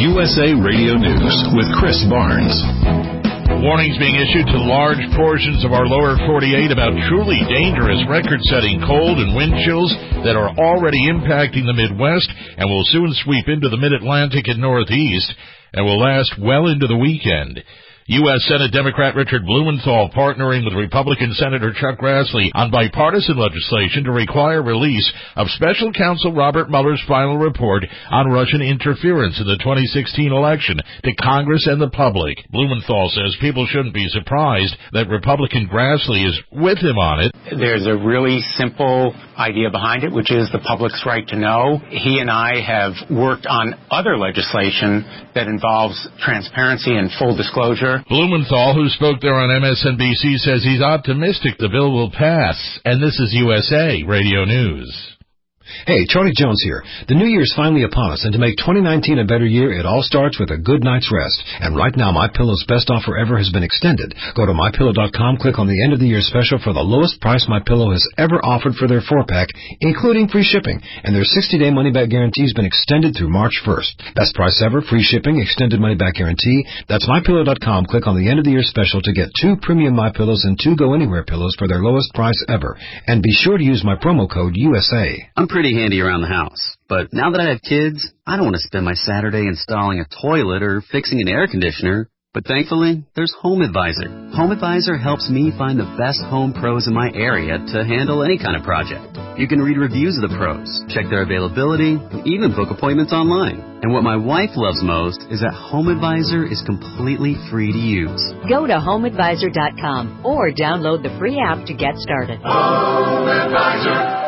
USA Radio News with Chris Barnes. Warnings being issued to large portions of our lower 48 about truly dangerous record-setting cold and wind chills that are already impacting the Midwest and will soon sweep into the Mid-Atlantic and Northeast and will last well into the weekend. U.S. Senate Democrat Richard Blumenthal partnering with Republican Senator Chuck Grassley on bipartisan legislation to require release of Special Counsel Robert Mueller's final report on Russian interference in the 2016 election to Congress and the public. Blumenthal says people shouldn't be surprised that Republican Grassley is with him on it. There's a really simple idea behind it, which is the public's right to know. He and I have worked on other legislation that involves transparency and full disclosure. Blumenthal, who spoke there on MSNBC, says he's optimistic the bill will pass. And this is USA Radio News. Hey, Charlie Jones here. The new year's finally upon us, and to make 2019 a better year, it all starts with a good night's rest. And right now, MyPillow's best offer ever has been extended. Go to MyPillow.com, click on the end of the year special for the lowest price MyPillow has ever offered for their 4-pack, including free shipping. And their 60-day money-back guarantee has been extended through March 1st. Best price ever, free shipping, extended money-back guarantee. That's MyPillow.com. Click on the end of the year special to get 2 premium MyPillows and 2 Go-Anywhere pillows for their lowest price ever. And be sure to use my promo code USA. I'm pretty handy around the house, but now that I have kids, I don't want to spend my Saturday installing a toilet or fixing an air conditioner. But thankfully, there's HomeAdvisor. HomeAdvisor helps me find the best home pros in my area to handle any kind of project. You can read reviews of the pros, check their availability, and even book appointments online. And what my wife loves most is that HomeAdvisor is completely free to use. Go to HomeAdvisor.com or download the free app to get started. HomeAdvisor.